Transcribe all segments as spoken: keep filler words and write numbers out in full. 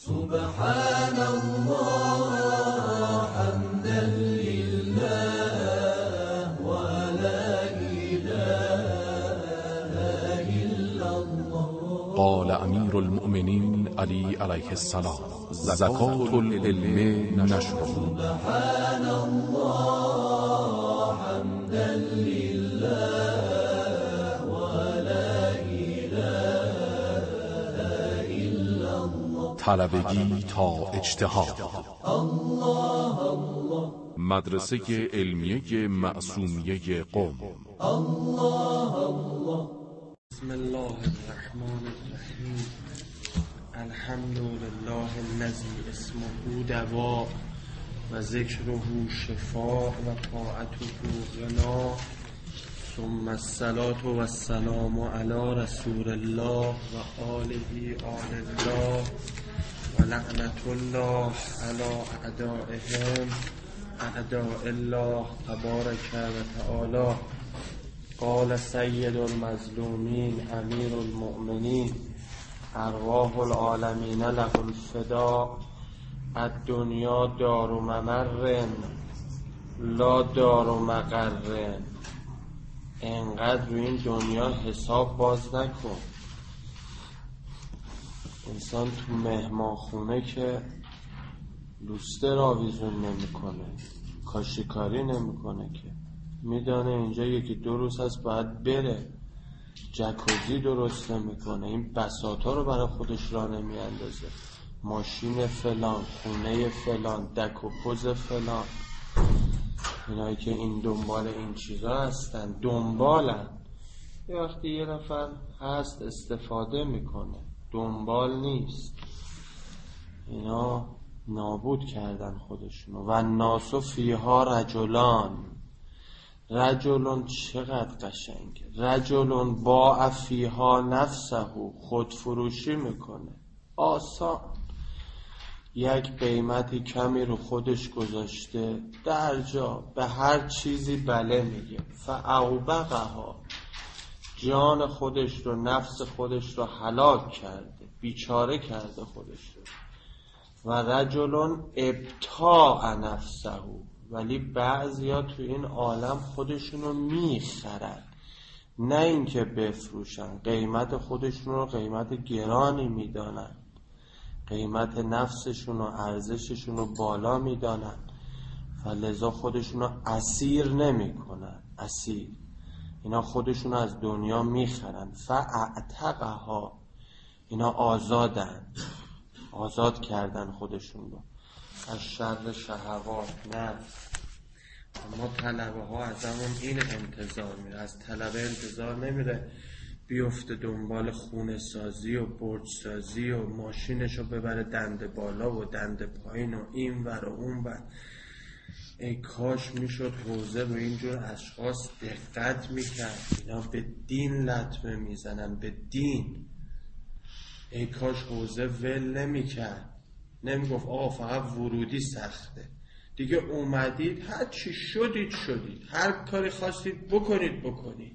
سبحان الله حمدا لله ولا إله إلا الله. قال امیر المؤمنین علی علیه السلام: زکات العلم نشر. سبحان الله حمدا لله ولا إله إلا الله. طلبگی تا اجتهاد. الله الله. مدرسه علمیه معصومیه قم. الله الله. بسم الله الرحمن الرحیم. الحمد لله الذی اسمه دوا و ذکره شفاء و طاعته غنا، ثم الصلاة و السلام علی رسول الله و آله آل الله و لعنت الله علی اعدائهم اعداء الله تبارک و تعالی. قال سید المظلومین امیر المؤمنین ارواح العالمین له الفدا. الدنیا دار و ممر لا دار و مقر. انقدر روی این دنیا حساب باز نکن. انسان تو مهمانخونه که لوستر آویزون نمیکنه، کاشیکاری نمیکنه، که میدانه اینجا یکی دو روز هست باید بره، جکوزی درست نمیکنه، این بساطا رو برای خودش راه نمیاندازه، ماشین فلان، خونه فلان، دک و پوز فلان. اینایی که این دنبال این چیزا هستن دنبالن. یه وقتی یه نفر هست استفاده میکنه، دنبال نیست. اینا نابود کردن خودشونو. و ناسو فیها رجلان. رجلون چقدر قشنگه. رجلون با فیها نفسه، خودفروشی میکنه. آسان. یک قیمتی کمی رو خودش گذاشته، در جا به هر چیزی بله میگه. فاوبقها، جان خودش رو، نفس خودش رو هلاک کرده، بیچاره کرده خودش رو. و رجلون ابتاع نفسه، ولی بعضیا تو این عالم خودشونو میخرن، نه اینکه بفروشن. قیمت خودشون رو قیمت گرانی میدانن، قیمت نفسشون و ارزششون رو بالا میدانن، فلذا خودشون رو اسیر نمی کنن. اسیر اینا خودشون از دنیا میخرن. فاعتقها، اینا آزادن، آزاد کردن خودشون رو از شر شهوات. نه، اما طلبه ها از همون این انتظار میره. از طلبه انتظار نمیره بیفته دنبال خونه سازی و برج سازی و ماشینشو ببره دنده بالا و دنده پایین و این ور و اون ور. ای کاش میشد حوزه رو اینجور اشخاص دقت میکرد. اینا به دین لطمه میزنن، به دین. ای کاش حوزه ول نمیکرد، نمیگفت آقا فقط ورودی سخته، دیگه اومدید هر چی شدید شدید، هر کاری خواستید بکنید بکنید.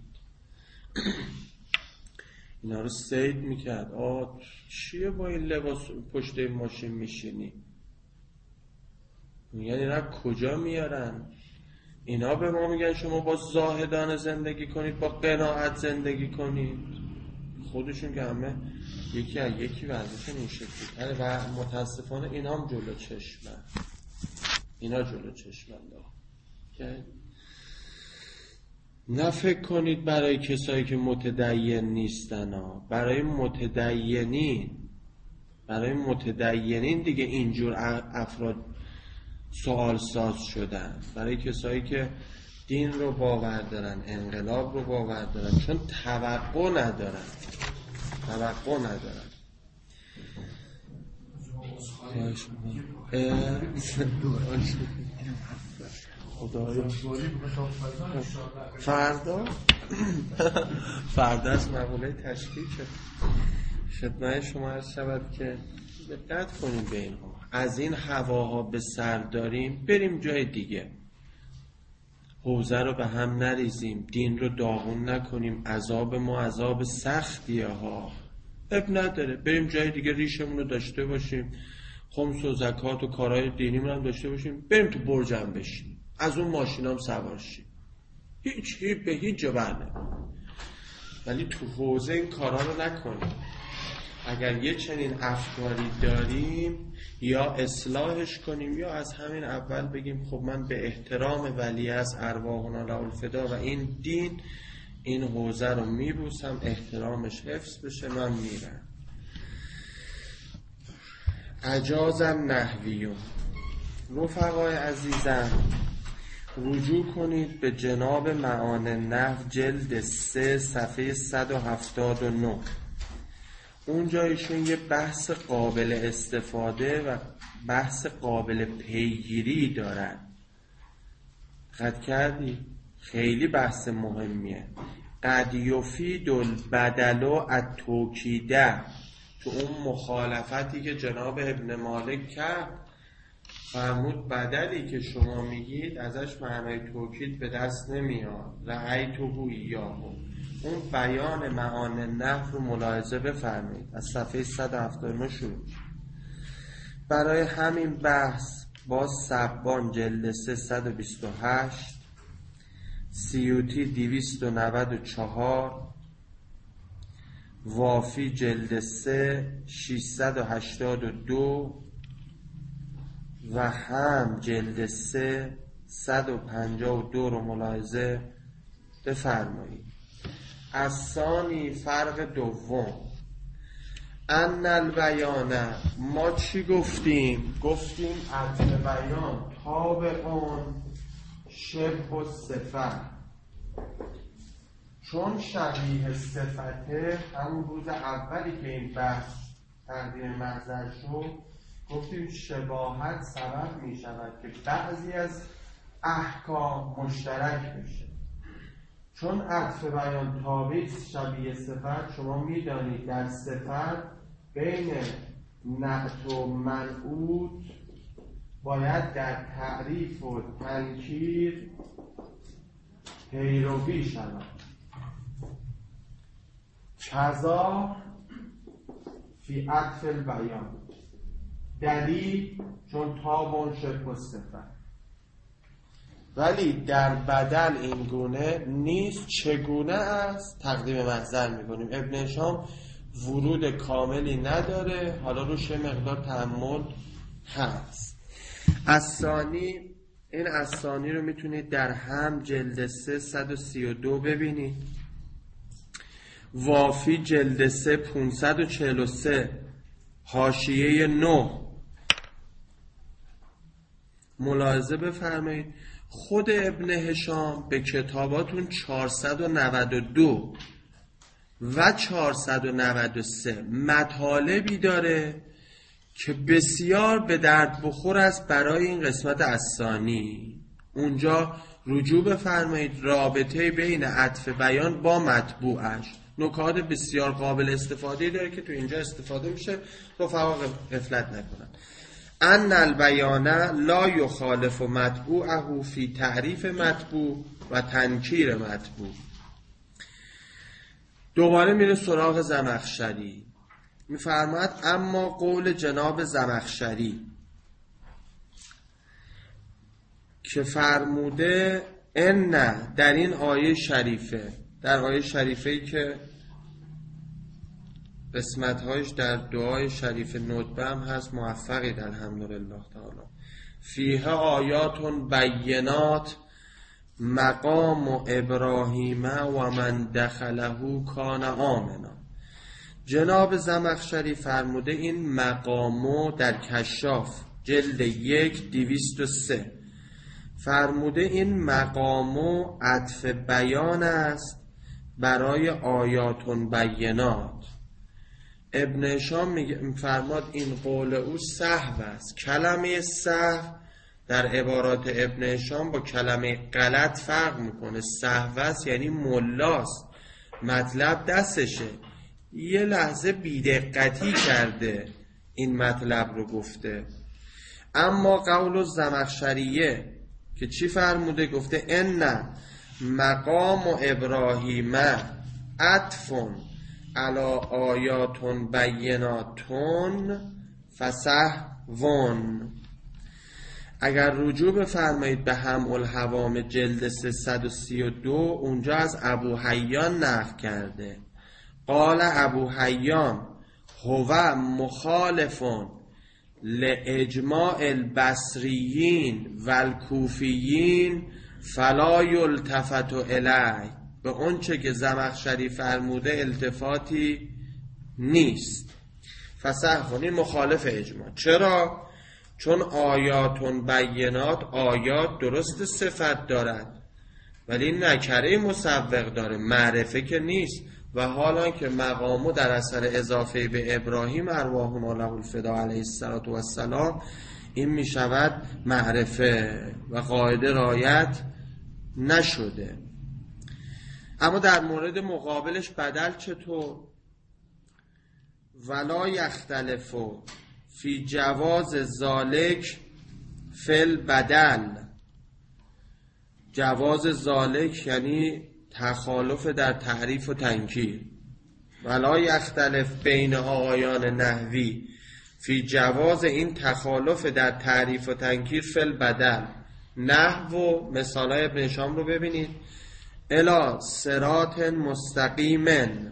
اینا رو سید میکرد. آه چیه با این لباس پشت این ماشین میشینی؟ میگن اینا کجا میارن؟ اینا به ما میگن شما با زاهدانه زندگی کنید، با قناعت زندگی کنید. خودشون که همه یکی از یکی وضعشون این شکلی تره و متاسفانه اینا هم جلو چشمن. اینا جلو چشمن که نه فکر کنید برای کسایی که متدین نیستن ها. برای متدینین برای متدینین دیگه اینجور افراد سوال ساز شدن. برای کسایی که دین رو باور دارن، انقلاب رو باور دارن، چون توقع ندارن توقع ندارن خدایا فردا فردا از مقوله تشکیل خدمت شما عرض شود که دقت کنیم به اینها. از این هواها به سر داریم، بریم جای دیگه. حوزه رو به هم نریزیم، دین رو داغون نکنیم. عذاب ما عذاب سختیه ها، اب نداره، بریم جای دیگه ریشمون رو داشته باشیم. خمس و زکات و کارهای دینی هم داشته باشیم، بریم تو برجم بشیم، از اون ماشینام سوار شیم، هیچ هیچ به هیچ جا برنه. ولی تو حوزه این کارا رو نکنیم. اگر یه چنین افکاری داریم یا اصلاحش کنیم یا از همین اول بگیم خب من به احترام ولی از ارواحنا له الفدا و این دین این حوزه رو میبوسم، احترامش حفظ بشه، من میرم. اجازم نحویون. رفقای عزیزم رجوع کنید به جناب معانی نحو جلد سه صفحه صد و هفتاد و نه. اونجا ایشون یه بحث قابل استفاده و بحث قابل پیگیری دارن. دقت کردی؟ خیلی بحث مهمیه. قد یفید البدل التوکیده. تو اون مخالفتی که جناب ابن مالک کرد فرمود بدلی که شما میگید ازش معنای توکید به دست نمیاد. رأیتهو ایاهو. اون بیان معانی نحو رو ملاحظه بفرمایید. از صفحه صد و هفتاد و نه شروع. برای همین بحث با سبان جلد سه صد و بیست و هشت، سیوطی دویست و نود و چهار، وافی جلد سه ششصد و هشتاد و دو و هم جلد سه صد و پنجاه و دو رو ملاحظه بفرمایید. از ثانی فرق دوم، ان البیانه، ما چی گفتیم؟ گفتیم عطف بیان تابعون شبه الصفت، چون شبیه صفته. همون روز اولی که این بحث تقدیم محضر شد گفتیم شباهت سبب می شود که بعضی از احکام مشترک بشه. چون عطف بیان تابع شبیه صفت، شما میدانید در صفت بین نعت و منعوت باید در تعریف و تنکیر پیروی شود. کذا فی عطف البیان. دلیل چون تابع شبه الصفت. ولی در بدل این گونه نیست. چگونه است؟ تقدیم محضر میکنیم. ابن هشام ورود کاملی نداره، حالا روش مقدار تأمل هست. الثانی، این الثانی رو میتونید در هم جلد سه صد و سی و دو ببینید. وافی جلد سه پانصد و چهل و سه حاشیه نه ملاحظه بفرمایید. خود ابن هشام به کتاباتون چهارصد و نود و دو و چهارصد و نود و سه مطالبی داره که بسیار به درد بخور است برای این قسمت الثانی. اونجا رجوع بفرمایید رابطه بین عطف بیان با مطبوعش. نکات بسیار قابل استفاده داره که تو اینجا استفاده میشه، رفقا غفلت نکنن. ان البیانه لا یخالف مطبوعه فی تعریف مطبوع و تنکیر مطبوع. دوباره میره سراغ زمخشری، میفرماید اما قول جناب زمخشری که فرموده ان در این آیه شریفه، در آیه شریفه‌ای که قسمت‌هایش در دعای شریف ندبه هم هست، موفقید الحمدلله تعالی. فیه آیات بینات مقام ابراهیم و من دخله کان آمنا. جناب زمخشری فرموده این مقامو در کشاف جلد یک دویست و سه فرموده این مقامو عطف بیان است برای آیاتون بینات. ابن هشام میفرماد این قول او سهو است. کلمه سهو در عبارات ابن هشام با کلمه غلط فرق میکنه. سهو است یعنی ملاست، مطلب دستشه، یه لحظه بیدقتی کرده این مطلب رو گفته. اما قول زمخشریه که چی فرموده؟ گفته ان مقام ابراهیم عطفون علی آیاتون بیناتون فسهون. اگر رجوع بفرمایید به هم الهوام جلد سیصد و سی و دو، اونجا از ابو حیان نقل کرده. قال ابو حیان هو مخالفون لاجماع البصریین و الکوفیین فلا یلتفت الیه. به اون چه که زمخشری فرموده التفاتی نیست. فسهون این مخالف اجماع. چرا؟ چون آیاتون بینات، آیات درست صفت دارد ولی نکره مسبق داره، معرفه که نیست. و حالا که مقامو در اثر اضافه به ابراهیم ارواحنا له الفدا علیه السلام این می شود معرفه و قاعده رعایت نشده. اما در مورد مقابلش بدل چطور؟ ولا یختلفو فی جواز ذالک فل بدل. جواز ذالک یعنی تخالف در تعریف و تنکیر. ولا یختلف بین آقایان نحوی فی جواز این تخالف در تعریف و تنکیر فل بدل. نحو و مثالای ابن هشام رو ببینید. الا صراط مستقیمن،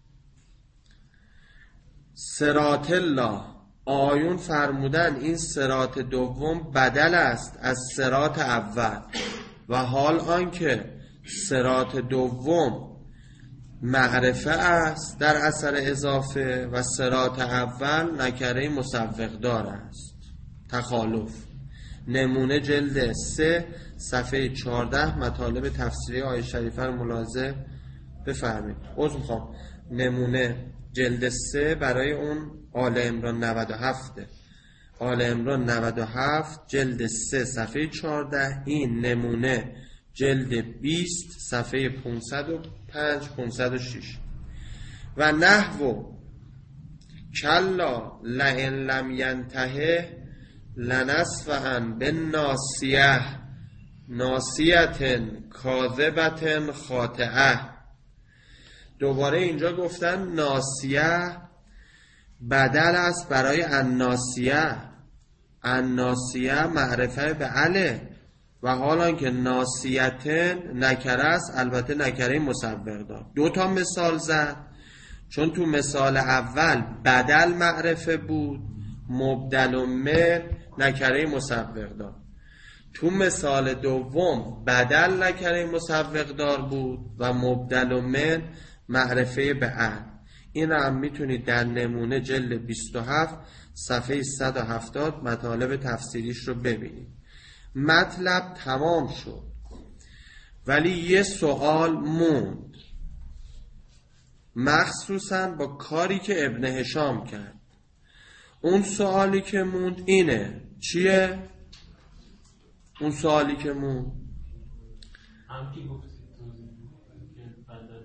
صراط الله. آیون فرمودن این صراط دوم بدل است از صراط اول، و حال آنکه صراط دوم معرفه است در اثر اضافه و صراط اول نکره مسبق دار است. تخالف. نمونه جلد سه صفحه چهارده مطالب تفسیری آیه شریفه رو ملاحظه بفرمایید. عذر میخوام، نمونه جلد سه برای اون آل عمران نود و هفت. آل عمران نود و هفت جلد سه صفحه چهارده. این نمونه جلد بیست صفحه پانصد و پنج پانصد و شش. و نحو کلا لئن لم ینتهه لنصفعا بالناصیه ناصیه کاذبه خاطئه. دوباره اینجا گفتن ناصیه بدل است برای الناصیه. الناصیه معرفه به عله، و حالا که ناصیتن نکره است، البته نکره مسبق دار. دو تا مثال زد، چون تو مثال اول بدل معرفه بود، مبدل و من نکره مسبق دار. تو مثال دوم بدل نکره مسبق دار بود و مبدل و من معرفه به عل. این هم میتونید در نمونه جلد بیست و هفت صفحه صد و هفتاد مطالب تفسیریش رو ببینید. مطلب تمام شد ولی یه سوال موند، مخصوصا با کاری که ابن هشام کرد. اون سوالی که موند اینه. چیه؟ اون سوالی که موند هم که گفتید که بدل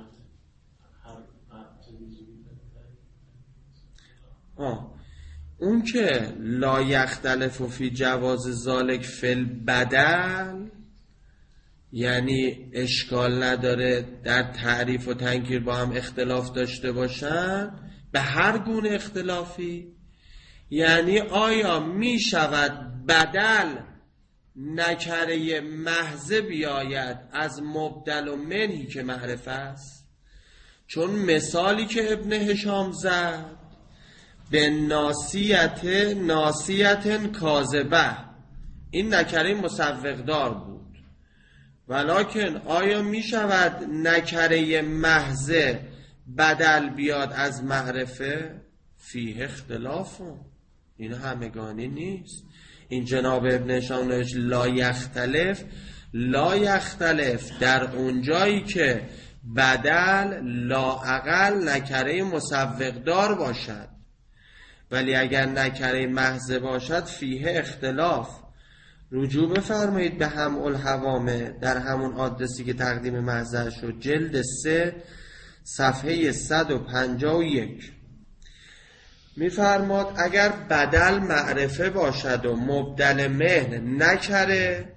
آه اون که لا یختلف فی جواز ذالک فل بدل، یعنی اشکال نداره در تعریف و تنکیر با هم اختلاف داشته باشن، به هر گونه اختلافی. یعنی آیا می شود بدل نکره محضه بیاید از مبدل و منهی که معرفه است؟ چون مثالی که ابن هشام زد به ناسیت ناسیت کاذبه، این نکره مسبق دار بود. ولکن آیا می شود نکره محضه بدل بیاد از معرفه؟ فیه اختلاف. این همگانی نیست. این جناب ابن هشام نوشت لا یختلف. لا یختلف در اونجایی که بدل لااقل نکره مسبق دار باشد، ولی اگر نکره محض باشد فیه اختلاف. رجوع بفرمایید به هم الهوامه در همون آدرسی که تقدیم محضر شد، جلد سه صفحه صد و پنجاه و یک. میفرماد اگر بدل معرفه باشد و مبدل مهن نکره،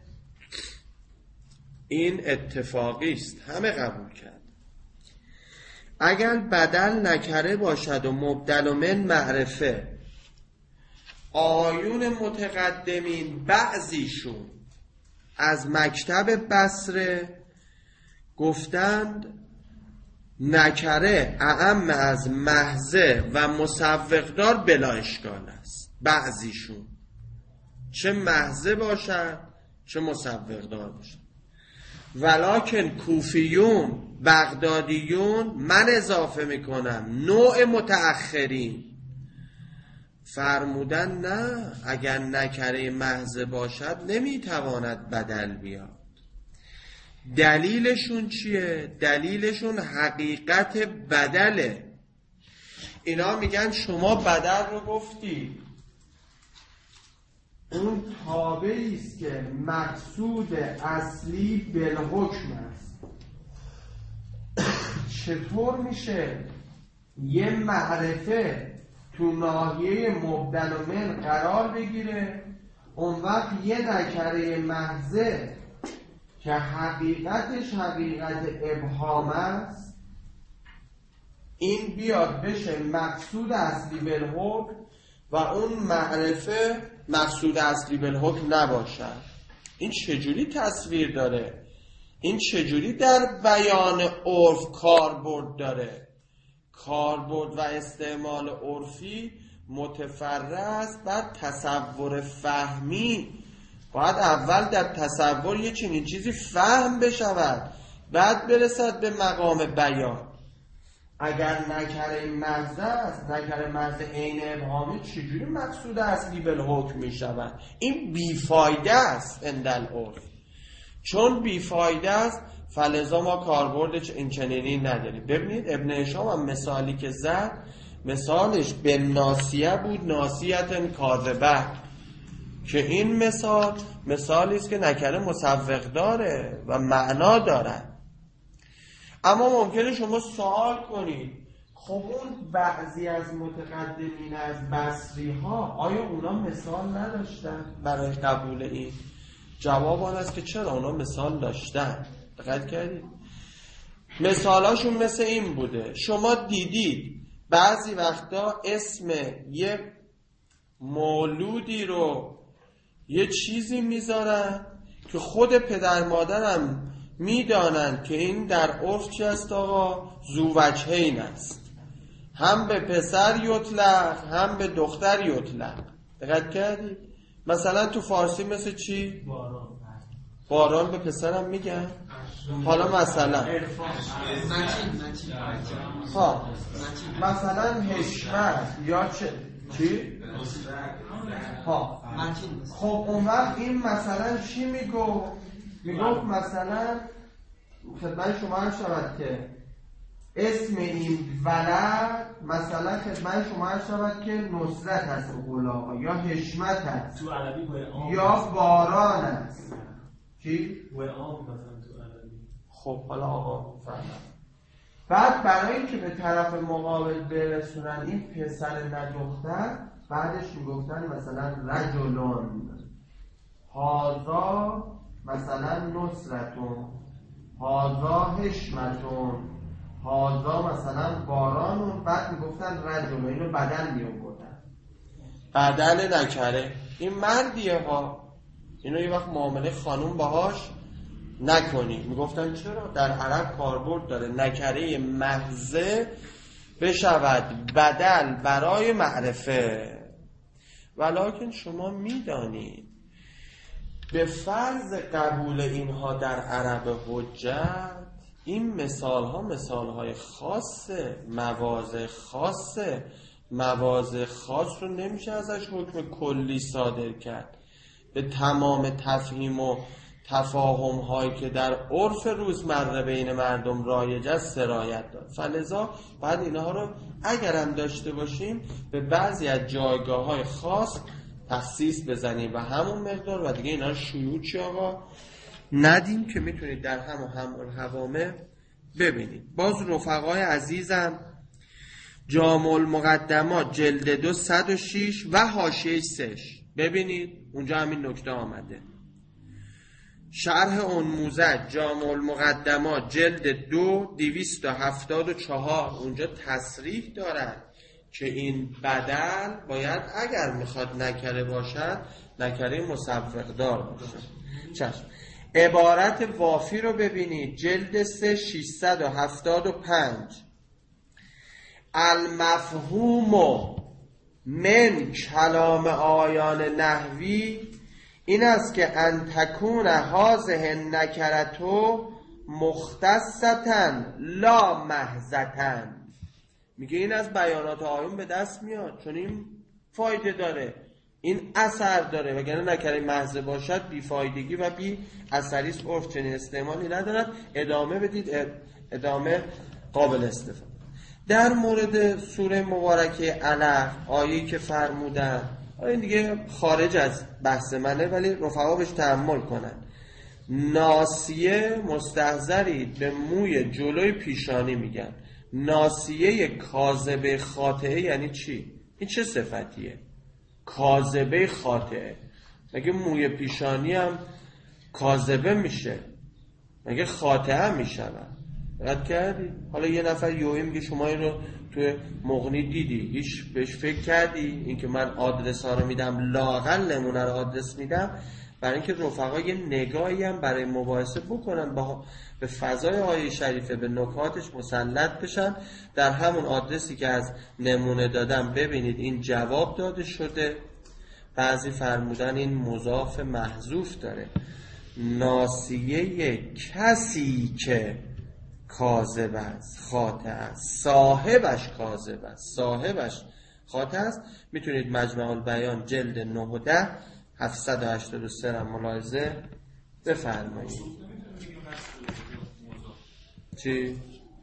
این اتفاقی است، همه قبول کرد. اگر بدل نکره باشد و مبدل من معرفه، آیون متقدمین بعضیشون از مکتب بصره گفتند نکره اعم از محضه و مسوقدار بلا اشکال است. بعضیشون چه محضه باشد چه مسوقدار باشد. ولکن کوفیون بغدادیون من اضافه میکنم نوع متأخرین فرمودن نه، اگر نکره محضه باشد نمیتواند بدل بیاد. دلیلشون چیه؟ دلیلشون حقیقت بدله. اینا میگن شما بدل رو گفتی، اون تابعی است که مقصود اصلی بالحکم است. چطور میشه یه معرفه تو ناحیه مبدل و من قرار بگیره، اون وقت یه نکره محضه که حقیقتش حقیقت ابهام است این بیاد بشه مقصود اصلی بالحکم و اون معرفه مقصود اصلی بالحکم نباشد؟ این چجوری تصویر داره؟ این چجوری در بیان عرف کاربرد داره؟ کاربرد و استعمال عرفی متفرع است بر تصور فهمی. باید اول در تصور یه چنین چیزی فهم بشود بعد برسد به مقام بیان. اگر نکره محض است، نکره محض عین ابهامی، چجوری مقصود اصلی بالحکم می شود؟ این بیفایده است اندل عرف. چون بیفایده است فلذا ما کاربرد این چنینی نداریم. ببینید ابن هشام هم مثالی که زد مثالش به ناسیه بود، ناسیتن کاذبه، که این مثال مثالی است که نکره مسوق داره و معنا دارد. اما ممکنه شما سوال کنید خب اون بعضی از متقدمین از بصری ها آیا اونا مثال نداشتن برای قبول این؟ جواب آن است که چرا اونا مثال داشتن. دقت کردید؟ مثالاشون مثل این بوده. شما دیدید بعضی وقتا اسم یه مولودی رو یه چیزی میذارن که خود پدر مادرم میدانن که این در عرف چی است آقا؟ زووجهین است. هم به پسر یطلق هم به دختر یطلق. دقت کردید؟ مثلا تو فارسی مثل چی؟ باران. باران به پسرم میگن؟ حالا مثلا ها مثلا حشمت یا چه؟ چی؟ ها خب اون وقت این مثلا چی میگو؟ میگفت مثلا خدمت شما هم شود که اسم این ولد مثلا خدمت شما هم شود که نصرت هست غلاقا یا حشمت هست تو عربی یا باران است. چی؟ وعام مثلا تو عربی. خب حالا آقا فهمم. بعد برای اینکه به طرف مقابل برسونن این پسر نه دختر بعدش میگفتن مثلا رجلون هازا مثلا نصرتون، هازا حشمتون، هازا مثلا بارانون. بعد میگفتن رجل، اینو بدل میگفتن بدل نکره. این مردیه ها، اینو یه وقت معامله خانوم باهاش نکنی. میگفتن چرا؟ در عرب کاربرد داره نکره محضه بشود بدل برای معرفه. ولکن شما میدانید به فرض قبول اینها در عرب حجت این مثال ها مثال های خاصه، مواضع خاصه. مواضع خاص رو نمیشه ازش حکم کلی صادر کرد. به تمام تفهیم و تفاهم هایی که در عرف روزمره بین مردم رایج است سرایت داد. فلذا بعد اینها رو اگرم داشته باشیم به بعضی از جایگاه های خاص تخصیص بزنیم و همون مقدار و دیگه اینا رو شیوع چی آقا ندیم که میتونید در همون همون حوامه ببینید. باز رفقای عزیزم جامع المقدمات جلد دو صد و شیش و حاشیه سش ببینید اونجا همین نکته آمده. شرح انموزج جامع المقدمات جلد دو دویست و هفتاد و چهار اونجا تصریح دارد که این بدل باید اگر میخواد نکره باشد نکره مصفقدار باشه. چشم. عبارت وافی رو ببینید، جلد سه ششصد و هفتاد و پنج. المفهوم من کلام آیان نحوی این است که ان تکون هذه نکرتو مختصتن لا محضتن. میگه این از بیانات آیون به دست میاد چون این فایده داره، این اثر داره، وگرنه نکره محض باشد بی فایدگی و بی اثری است. عرف چنین استعمالی ندارد. ادامه بدید، ادامه قابل استفاده. در مورد سوره مبارکه علق آیه‌ای که فرمودن، این دیگه خارج از بحث منه ولی رفقا بهش تأمل کنن. ناسیه مستحضری به موی جلوی پیشانی میگن. ناسیه کاذبه خاطئه یعنی چی؟ این چه صفتیه؟ کاذبه خاطئه. مگه موی پیشانی هم کاذبه میشه؟ مگه خاطئه هم میشه؟ رد کردی؟ حالا یه نفر یوهی میگه شما این رو توی مغنی دیدی، هیچ بهش فکر کردی؟ این که من آدرس ها رو میدم، لااقل نمونه رو آدرس میدم برای اینکه رفقا یه نگاهی هم برای مباحثه بکنن با به فضای آیه شریفه، به نکاتش مسلط بشن. در همون آدرسی که از نمونه دادم ببینید این جواب داده شده. بعضی فرمودن این مضاف محذوف داره. ناسیه کسی که کاذب است، خاطئ است، صاحبش کاذب است، صاحبش خاطئ است. میتونید مجمع البیان جلد نه و ده هفتصد و هشتاد و سه را ملاحظه بفرمایید. چی؟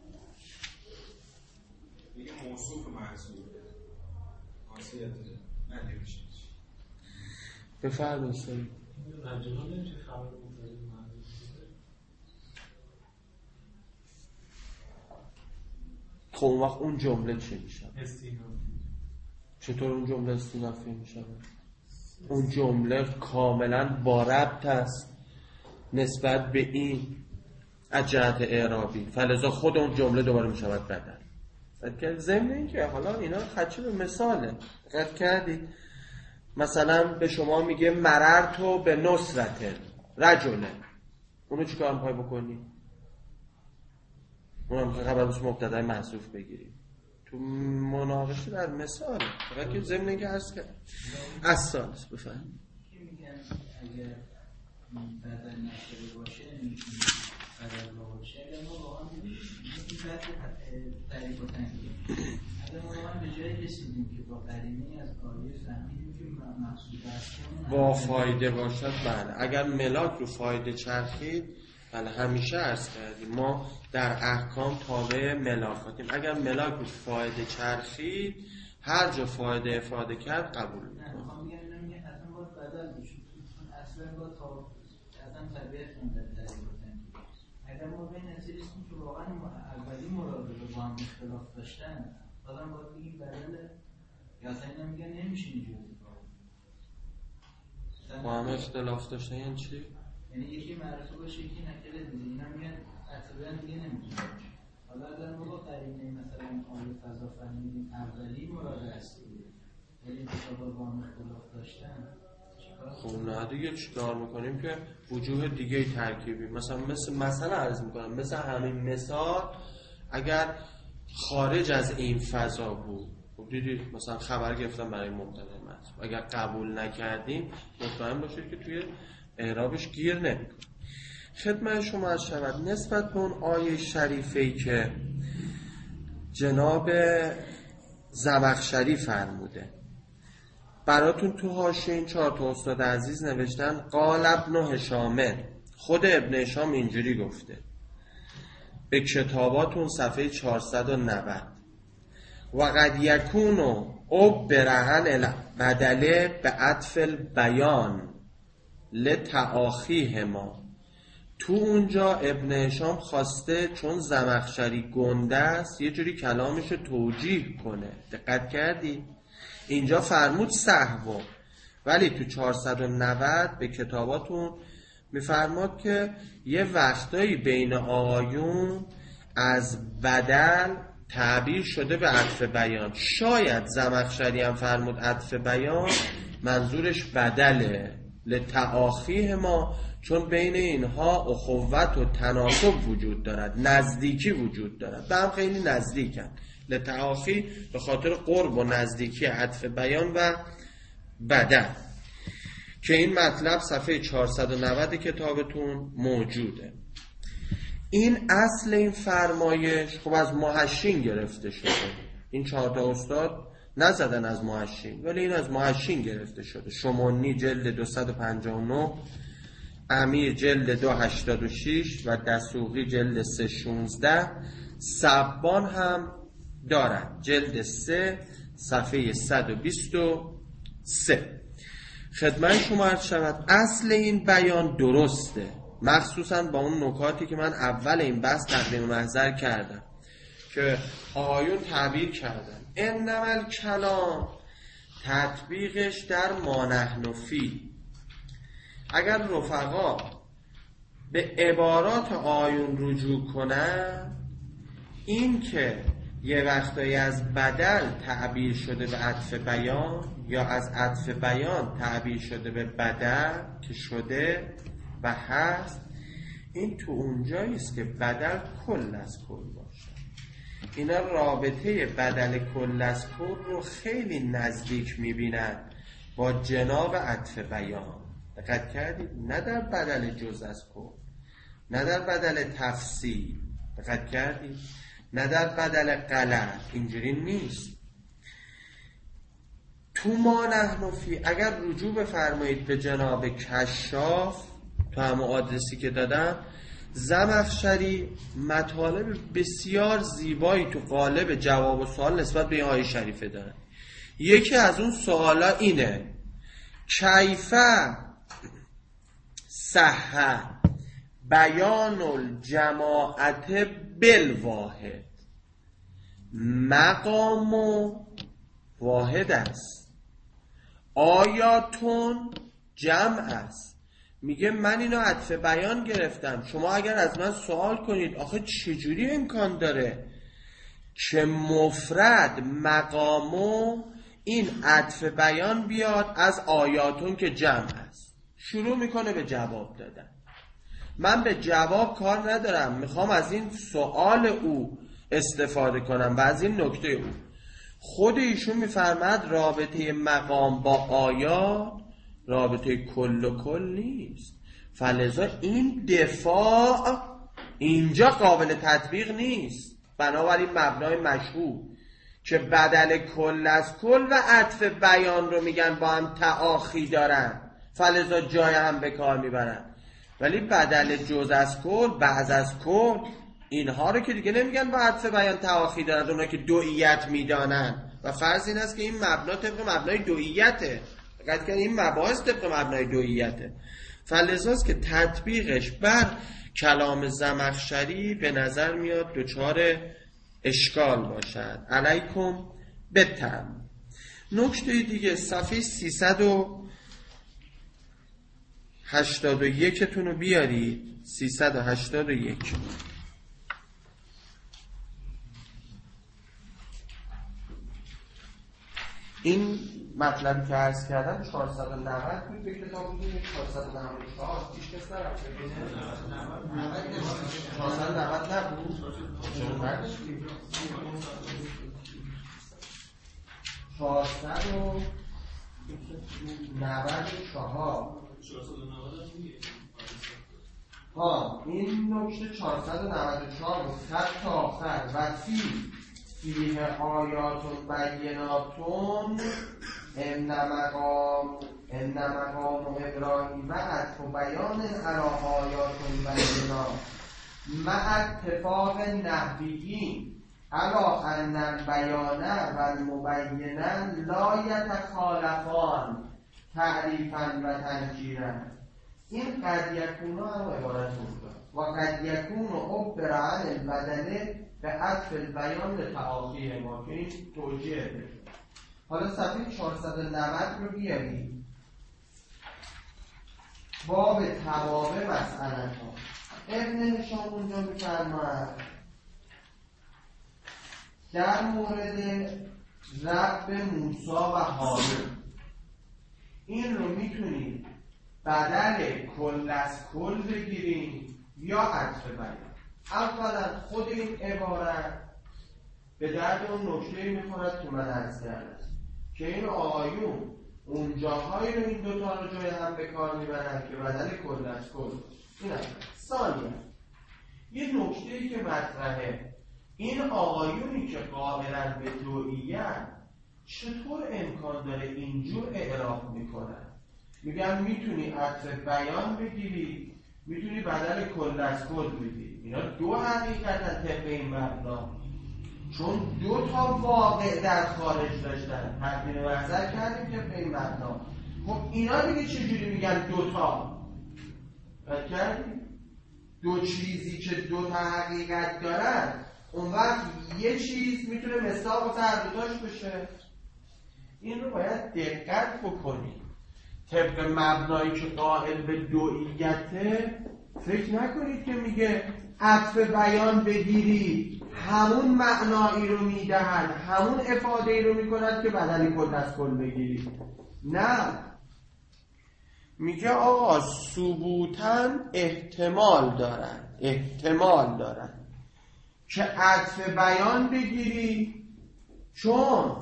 میگه موصوف محذوف خاصیت ندیشه. بفرمایید. رجلا نمیشه خبر مبتدا محذوف. خب اون وقت اون جمله چی میشه؟ استینافی. چطور اون جمله استینافی میشه؟ اون جمله کاملا با ربط است نسبت به این از جهت اعرابی، فلذا خود اون جمله دوباره میشود بدل. ضمن این که حالا اینا خدشه به مثاله دقت کردید. مثلا به شما میگه مررتو به نصرت رجله، اونو چیکار میخوای بکنی؟ اونو میخوای خبر بس مبتدای محذوف بگیری. تو مناقشه در مثال فقط که ضمن اینکه هست که از سالس بفهم که میگن اگر بدل نشده باشه نمیتونی بدل باشه. اگر ما واقعا ببینیم این بحث تعریف و تنگیه، اگر ما واقعا به جایی رسیدیم که با قرینه از آیه فهمیدیم که مقصود هستیم با فایده باشد، بله. اگر ملاک رو فایده چرخید، بله همیشه عرض کردیم ما در احکام تابع ملاکاتیم. اگر ملاک رو فایده چرخید، هر جا فایده افاده کرد قبول میکنم. نه میخوام بگم اینا میگن اصلا باید بدل بشه، چون اصلا باید تا اصلا طبیعتون در تعریف تنگیه. اگر ما به این نتیجه رسیدیم که واقعا اولی مراقبه با هم اختلاف داشتن، بعدا باید بگیم بدله، یا اصلا اینا میگن نمیشه اینجوری با هم اختلاف داشتن یعنی چی؟ یعنی یکی معرفه باشه یکی نکره دیگه، اینا میگن اصلا دیگه نمیتونه باشه. حالا اگر ما با قرینه مثلا آیه فضا فهمیدیم اولی مراد هستی ولی انتخابا با هم اختلاف داشتن، خب نه دیگه چیکار میکنیم که وجوه دیگه ترکیبی، مثلا مثل مثلا عرض میکنم مثل همین مثال اگر خارج از این فضا بود، خب دیدید مثلا خبر گرفتم برای مبتدا محذوف، اگر قبول نکردیم مطمئن باشید که توی اعرابش گیر نمیکنه. خدمت شما عرض شود نسبت به اون آیه شریفه‌ای که جناب زمخشری فرموده، براتون تو حاشیه این چهار تا استاد عزیز نوشتن قال ابن هشام، خود ابن هشام اینجوری گفته به کتاباتون صفحه چهارصد و نود، و قد یکونو او برهن بدله به عطف البیان لتآخیه ما. تو اونجا ابن هشام خواسته چون زمخشری گنده است یه جوری کلامشو توجیه کنه، دقت کردی؟ اینجا فرمود سهو، ولی تو چهارصد و نود به کتاباتون میفرماد که یه وقتایی بین آقایون از بدل تعبیر شده به عطف بیان. شاید زمخشری هم فرمود عطف بیان منظورش بدله لتعاخیه ما، چون بین اینها اخوت و تناسب وجود دارد، نزدیکی وجود دارد، به هم خیلی نزدیکن. لتعاخی به خاطر قرب و نزدیکی عطف بیان و بدل، که این مطلب صفحه چهارصد و نود کتابتون موجوده. این اصل این فرمایش خب از محشین گرفته شده. این چهار تا استاد نزدن از محشین، ولی این از محشین گرفته شده. شمونی جلد دویست و پنجاه و نه، امیر جلد دویست و هشتاد و شش و دسوقی جلد سیصد و شانزده. سبان هم دارن جلد سه صفحه صد و بیست و سه. خدمت شما عرض شود اصل این بیان درسته، مخصوصا با اون نکاتی که من اول این بحث تقدیم محضر کردم که آیون تعبیر کردن. انما الکلام تطبیقش در ما نحن فی. اگر رفقا به عبارات آیون رجوع کنن، این که یه وقتایی از بدل تعبیر شده به عطف بیان یا از عطف بیان تعبیر شده به بدل که شده و هست، این تو اونجایی است که بدل کل از کل باشه. اینا رابطه بدل کل از کل رو خیلی نزدیک میبینن با جناب عطف بیان. دقت کردید؟ نه در بدل جز از کل، نه در بدل تفصیل، دقت کردید؟ نه در بدل غلط، اینجوری نیست. تو ما نحن فی اگر رجوع بفرمایید به جناب کشاف، تو همه آدرسی که دادم، زمخشری مطالب بسیار زیبایی تو قالب جواب و سوال نسبت به این آیه شریفه داره. یکی از اون سوالا اینه: کیفه صح بیان الجماعت بالواحد؟ مقام واحد است، آیاتون جمع است. میگه من اینو عطف بیان گرفتم، شما اگر از من سوال کنید آخه چجوری امکان داره که مفرد مقامو این عطف بیان بیاد از آیاتون که جمع است؟ شروع میکنه به جواب دادن. من به جواب کار ندارم، میخوام از این سوال او استفاده کنم و از این نکته او. خود ایشون میفرماد رابطه مقام با آیات رابطه کل و کل نیست، فلذا این دفاع اینجا قابل تطبیق نیست. بنابراین مبنای مشهور که بدل کل از کل و عطف بیان رو میگن با هم تعاخی دارن، فلذا جای هم به کار میبرن. ولی بدل جز از کل، بعض از کل، اینها رو که دیگه نمیگن با عطف بیان تعاخی دارن، اونها که دوئیت میدانن. و فرض این است که این مبنا طبق مبنای دوئیته، فقط که این مباحث طبق مبنای دوئیته. فلذاست که تطبیقش بر کلام زمخشری به نظر میاد دچار اشکال باشد. علیکم بتم. نکته دیگه صفحه سیصد و هشتاد و یک تون رو بیارید. سیصد و هشتاد و یک. این مطلبی که عرض کردم چهارصد و نود بود به کتاب بودیم. چهارصد و نود و چهار پیش کس نرفته چهارصد و نود نبود؟ چرا نداشتیم؟ چهارصد و نود و چهار. ها این نکته چهارصد و نود و چهار بود. خط آخر و فی فیه آیاتون بیناتون ان مقام ان مقام ابراهیم و عطف بیان علی آیاتون بینات مع اتفاق نحویین علی ان البیان و المبینن لا یتخالفان تعریفا و تنکیرا. این قد یکونو هم عبارت بود و قد یکونو عبر عن البدنه به عطف البیان به تعاقی ما که این توجیه بشه. حالا صفحه چهارصد و نود رو بیاریم. باب توابع مسئله ها. ابن هشام اونجا میفرماید در مورد رب موسی و هارون این رو میتونید بدل کل از کل بگیریم یا عطف بیان. اولا خود این عبارت به درد اون نکته‌ای میخورد که من عرض کردم که این آیون اون جاهایی رو این دوتا رو جای هم به کار میبرن که بدل کل از کل. این هم ثانیه یه نکته‌ای که مطرحه، این آیونی که قائلن به دوئیت چطور امکان داره اینجور اعراب میکنن؟ میگن میتونی عطف بیان بگیری، میتونی بدل کل از کل بگیری. اینا دو حقیقتن طبق این مبنا، چون دو تا واقع در خارج داشتن. تبیین محضر کردیم طبق این مبنا. خب اینا دیگه چجوری میگن دو تا؟ بد کردیم دو چیزی که دو تا حقیقت دارن، اون وقت یه چیز میتونه مصداق واسه هر دوتاش بشه. این رو باید دقت بکنید. طبق مبنایی که قائل به دوئیته، فکر نکنید که میگه عطف بیان بگیری همون معنایی رو میدهن، همون افاده ای رو میکند که بدل کل از کل بگیری. نه، میگه آقا ثبوتاً احتمال دارن احتمال دارن که عطف بیان بگیری، چون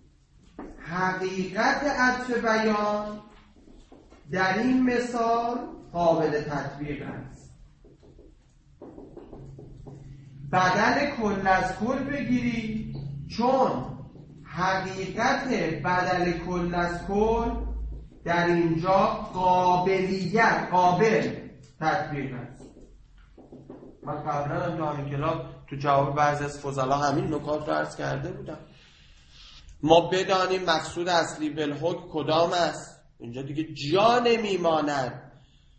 حقیقت عطف بیان در این مثال قابل تطبیق است. بدل کل از کل بگیری، چون حقیقت بدل کل از کل در اینجا قابلیت قابل تطبیق است. من قبلا هم در این کلاب تو جواب بعضی از فضلا همین نکات رو عرض کرده بودم. ما بدانیم مقصود اصلی بالحکم کدام است. اینجا دیگه جا نمیماند.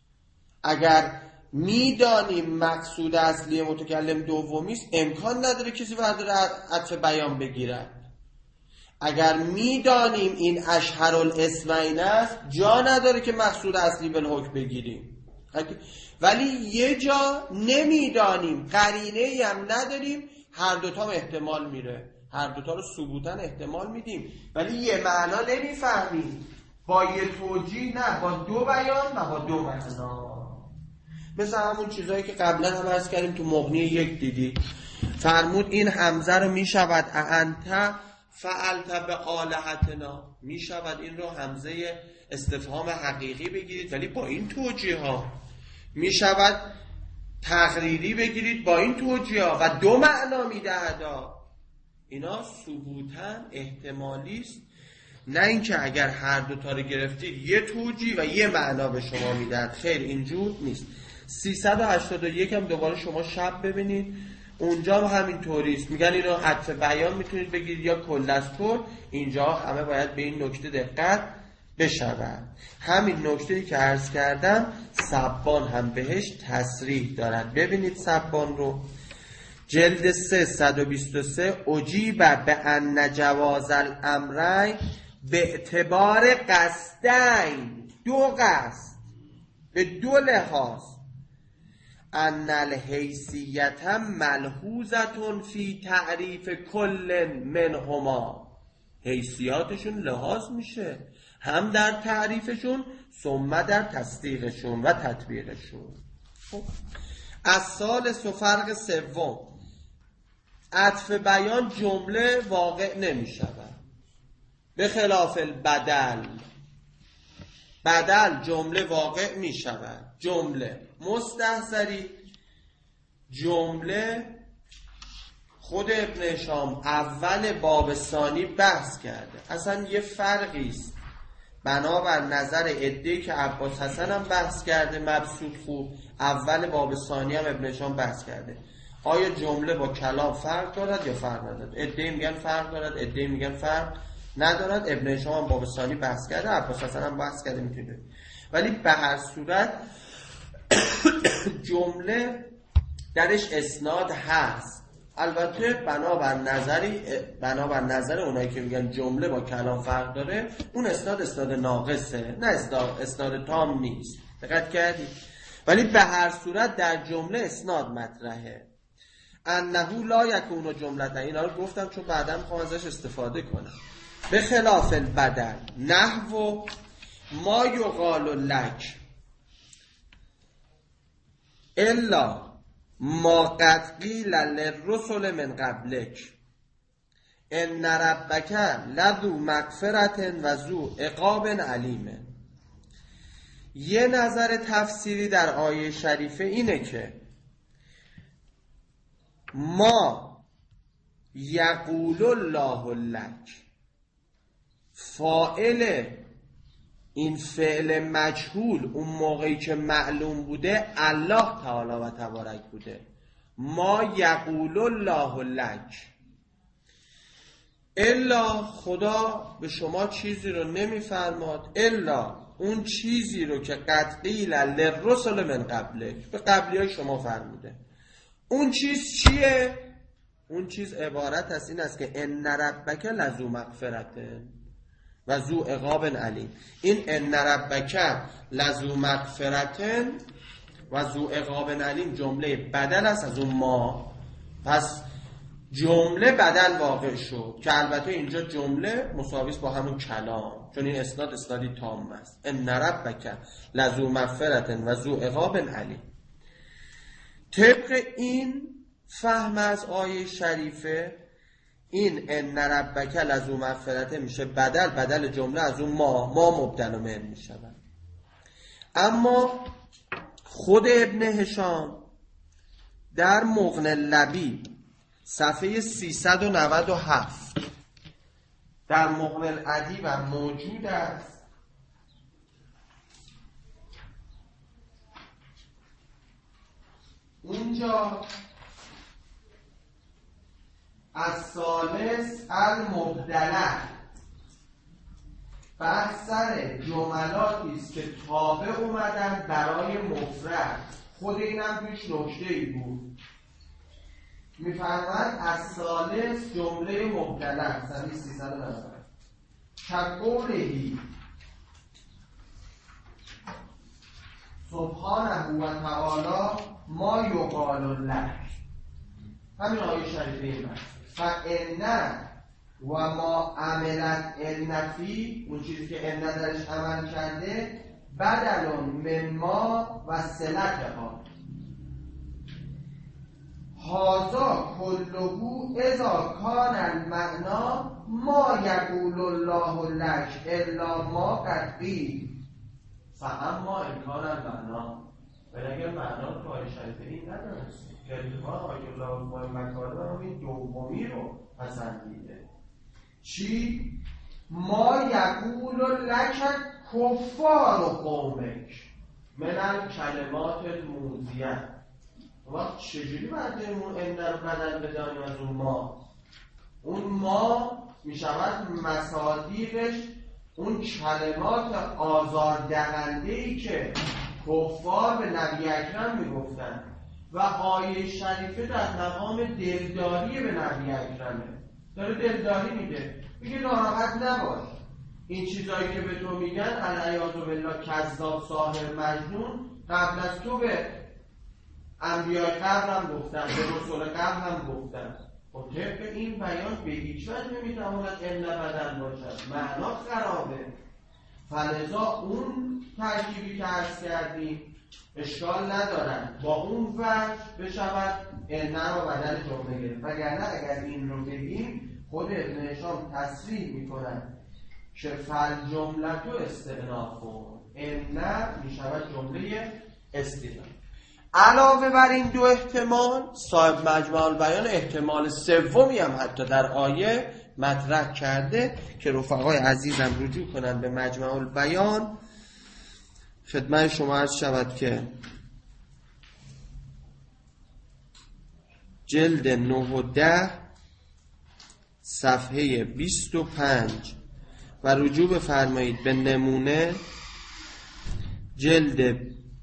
اگر میدانیم مقصود اصلی متکلم دومی است، امکان نداره کسی برداره عطف بیان بگیرد. اگر میدانیم این اشهر الاسمین است، جا نداره که مقصود اصلی بالحکم بگیریم. ولی یه جا نمیدانیم، قرینه‌ای هم نداریم، هر دوتا هم احتمال میره، هر دوتا رو ثبوتاً احتمال میدیم، ولی یه معنا نمیفهمیم. با یه توجیه نه، با دو بیان و با دو معنا. مثل همون چیزایی که قبلا هم عرض کردیم تو مغنی یک دیدی، فرمود این حمزه رو میشود انت فعلت به آلهتنا، میشود این رو حمزه استفهام حقیقی بگیرید ولی با این توجیه ها، میشود تقریری بگیرید با این توجیه ها و دو معنا میدهد. اینا ثبوتاً احتمالی است، نه اینکه اگر هر دو تا رو گرفتید یه توجیه و یه معنا به شما میدهد. خیر، اینجور نیست. سیصد و هشتاد و یک هم دوباره شما شب ببینید، اونجا هم همین طوریست. میگن اینو عطف بیان میتونید بگیرید یا کل از کل. اینجا همه باید به این نکته دقت بشود. همین نکته‌ای که عرض کردم سبان هم بهش تصریح دارد. ببینید سبان رو، جلد سه صد و بیست و سه، اجیب به ان جواز الامرین به اعتبار قصدین، دو قصد به دو لحاظ، ان الحیثیت ملحوظتون فی تعریف کل منهما، حیثیاتشون لحاظ میشه هم در تعریفشون ثم در تصدیقشون و تطبیقشون. از سال فرق سوم، عطف بیان جمله واقع نمی شود به خلاف البدل. بدل جمله واقع می شود. جمله مستحضری، جمله خود ابن هشام اول باب ثانی بحث کرده. اصلا یه فرقی است بنابر نظر عده‌ای که عباس حسن هم بحث کرده، مبسوط خوب اول باب ثانی هم ابن هشام بحث کرده. آیا جمله با کلام فرق دارد یا فرق ندارد؟ عده‌ای میگن فرق دارد، عده‌ای میگن فرق ندارد. ابن هشام هم باب ثانی بحث کرده، عباس حسن هم بحث کرده، میتونه. ولی به هر صورت جمله درش اسناد هست. البته بنابر نظری بنابر نظر اونایی که میگن جمله با کلام فرق داره، اون اسناد اسناد ناقصه، نه اسناد اسناد تام نیست. دقت کردید؟ ولی به هر صورت در جمله اسناد مطرحه. انه لا یکون جملتا، اینا رو گفتم چون بعدا میخوام ازش استفاده کنم. به خلاف البدل نحو ما یقال لک الا ما قد قیل للرسل من قبلک ان ربک لذو مغفرت و ذو عقاب علیم. یه نظر تفسیری در آیه شریفه اینه که ما یقول الله لک، فاعل این فعل مجهول اون موقعی که معلوم بوده الله تعالی و تبارک بوده. ما یقول الله لک، الا خدا به شما چیزی رو نمیفرماد الا اون چیزی رو که قد قیل للرسل من قبلک، به قبلی های شما فرموده. اون چیز چیه؟ اون چیز عبارت از این است که ان ربک لذو مغفرت و ذو عقاب علیم. این ان ربک لذو مغفرت و ذو عقاب علیم جمله بدل است از اون ما. پس جمله بدل واقع شد که البته اینجا جمله مساوی است با همون کلام، چون این اسناد اسنادی تام است. ان ربک لذو مغفرت و ذو عقاب علیم. طبق این فهم از آیه شریفه این ان ربک لذو مغفرت میشه بدل بدل جمله از اون ما ما مبدل و من میشود. اما خود ابن هشام در مغنی اللبیب صفحه سیصد و نود و هفت در مغنی الادیب هم موجود است. اونجا از ثالث المبدله بحث سر جملاتی است که تابع اومدن برای مفرد. خود اینم توش نکته‌ای بود. میفرماید از ثالث جمله مبدله صفحه سیصد و نود کقولهی سبحانه و تعالی ما یقال لک، همین آیه شریفه این است. فإن و ما عملت النفی، اون چیزی که ان درش عمل کرده، بدل من ما و صلت ها هازا کلهو اذا کان المعنا ما یقول الله لک الا ما قد قیل فاما ان کان المعنا. ولی اگر معنا تو آیه شریفه این ندارست که اتفاقا آیه الله و مکارم هم این دومی رو پسندیده. چی؟ ما یقول لک کفار قومک من کلمات الموذیه. وقت چجوری باید اون ان رو بدل بدانیم از اون ما؟ اون ما می شود مصادیقش اون کلمات آزاردهنده‌ای که کفار به نبی اکرم می گفتن و آیه شریفه در مقام دلداری به نبی اکرمه. داره دلداری میده، میگه ناراحت نباش، این چیزایی که به تو میگن العیاذ بالله کذاب ساحر مجنون قبل از تو به انبیاء قبل هم گفتن، به رسول قبل هم گفتن. و طبق این بیان به هیچ وجه نمیتواند ان بدل باشد، معنا خرابه. فلذا اون ترکیبی که عرض کردیم اشکال ندارن، با اون وجه بشود ان رو بدل جمله گرفت. وگرنه اگر این رو بگیم خود ابن هشام تصریح میکنن که فل جملتو استئنافون، ان میشود جمله استئناف. علاوه بر این دو احتمال صاحب مجمع البیان احتمال سومی هم حتی در آیه مطرح کرده که رفقای عزیزم رجوع کنن به مجمع البیان. خدمت شما عرض شود که جلد نه و ده صفحه بیست و پنج و رجوع بفرمایید به نمونه جلد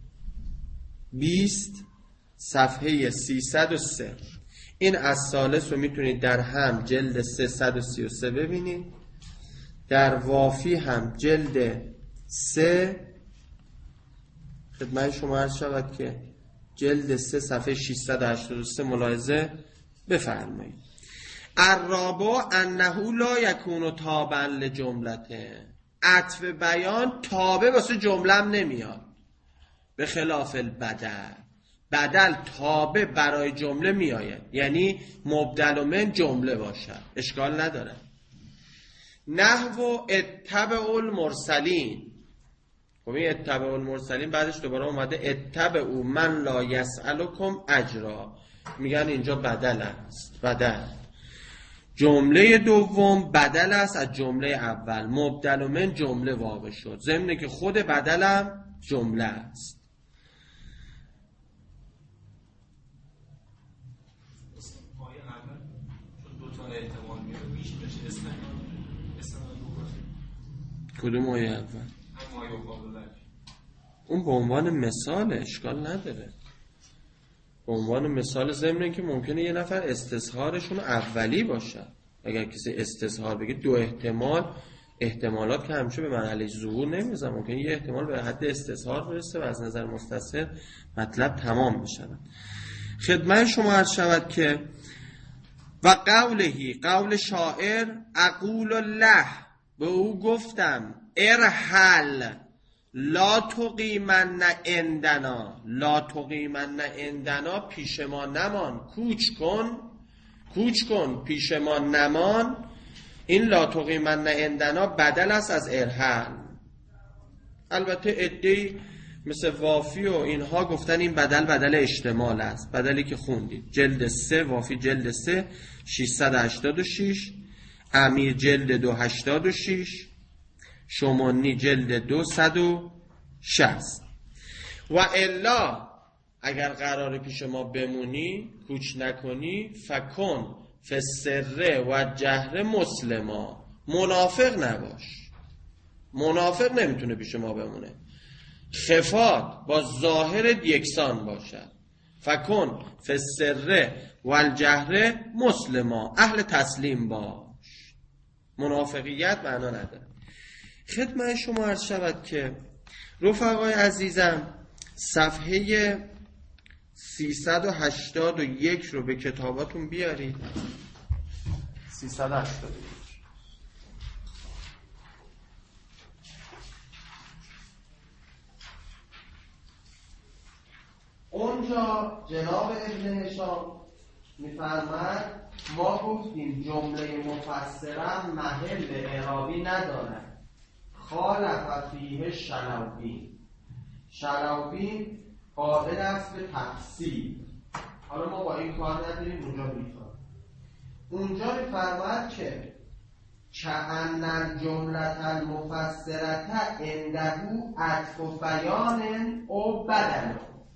بیست صفحه سیصد و سه. این از ثالث رو میتونید در هم جلد سیصد و سی و سه ببینید، در وافی هم جلد سه. خدمت شما عرض شود که جلد سه صفحه ششصد و هشتاد و سه ملاحظه بفرمایید. الرابع انه لا یکون تابعا لجملته، عطف بیان تابع واسه جمله‌ام نمیاد، به خلاف البدل، بدل تابع برای جمله میآید، یعنی مبدل من جمله باشد، اشکال نداره. نحو اتبع المرسلین، خب این اتبع المرسلین بعدش دوباره اومده اتبعوا من لا یسألکم اجرا، میگن اینجا بدل است. بدل جمله دوم بدل است از جمله اول، مبدل من جمله واقع شد، ضمن که خود بدلم جمله است. آیه اول چون دو تا احتمال میاره میشه بشه اسم اسم کدوم آیه اول؟ هم آیه قابل. اون به عنوان مثال، اشکال نداره، به عنوان مثال، ضمن که ممکنه یه نفر استظهارشون اولی باشه. اگر کسی استظهار بگه دو احتمال، احتمالات که همیشه به مرحله ظهور نمیرسن، ممکنه یه احتمال به حد استظهار برسه و از نظر مستصحر مطلب تمام بشه. خدمت شما عرض شود که و قولهی، قول شاعر، اقول له، به او گفتم ارحل لا تقیمن عندنا، لا تقیمن عندنا، پیش ما نمان، کوچ کن، کوچ کن پیش ما نمان. این لا تقیمن عندنا بدل است از ارحل. البته عده‌ای مثل وافی و اینها گفتن این بدل بدل اشتمال است، بدلی که خوندید جلد سه، وافی جلد سه ششصد و هشتاد و شش، امیر جلد دو هشتاد و شش، شمانی جلد دو صد و شصت. و الا اگر قرار پیش ما بمونی، کوچ نکنی، فکن فسره و جهر مسلما، منافق نباش. منافق نمیتونه پیش ما بمونه، خفات با ظاهر یکسان باشد. فکن فسره و الجهر مسلما، اهل تسلیم باش، منافقیت معنا نداره. خدمت شما عرض شود که رفقای عزیزم صفحه سیصد و هشتاد و یک رو به کتاباتون بیارید. سیصد و هشتاد و یک اونجا جناب ابن هشام میفرماید ما گفتیم جمله مفسره محل اعرابی ندارد، خالف فیه شلوی، شلوی قائل است به تفسیر. حالا ما با این کار نداریم، اونجا میفرماید اونجا میفرماید که کأن الجملة المفسرة عنده عطف بیان او بدل.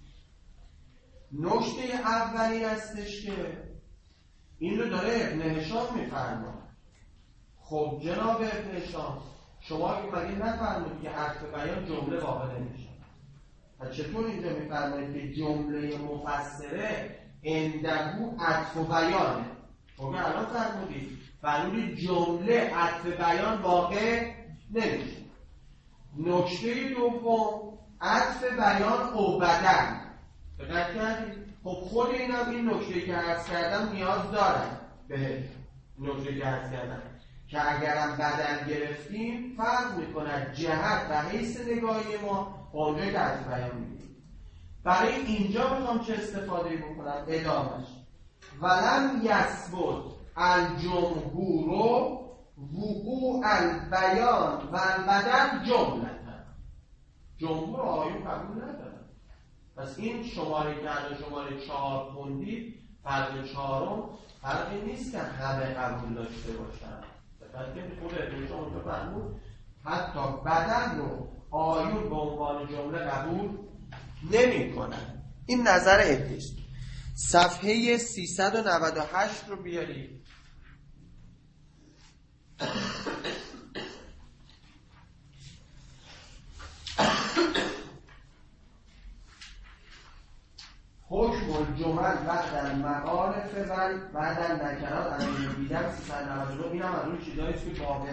نکته اولی هستش که این رو داره ابن هشام میفرماید. خب جناب ابن هشام شما مگه نفرمودید که عطف بیان جمله واقع نمیشه؟ پس چطور اینجا میفرمایید که جمله مفسره عنده عطف بیانه؟ خب الان فرمودید فرمودید جمله عطف بیان واقع نمیشه. نکته دوم عطف بیان او بدل. دقت کردید؟ خب خود این هم این نکته که عرض کردم نیاز دارن به نکته که عرض کردم که اگرم بدل گرفتیم فرق میکند جهت و حیث نگاهی ما اونجا که عطف بیان میگیم. برای اینجا میخوام چه استفاده بکنم ادامش. ولم یثبت الجمهور وقوع البیان و البدل جملتا. جمهور آیون قبول ندارن. پس این شماره که الان شماره چهار خوندید، فرق چهارم فرقی نیست که همه قبول داشته باشن. بلکه خود ابن اونجا فرمود حتی بدل رو آیون به عنوان جمله قبول نمی کنن. این نظر ابنیست. صفحه سیصد و نود و هشت رو بیارید. حکم الجمل بعد المعارف و بعد النکرات از این بیدم سیصد و نود و نه. این هم از اون چیزاییست که باب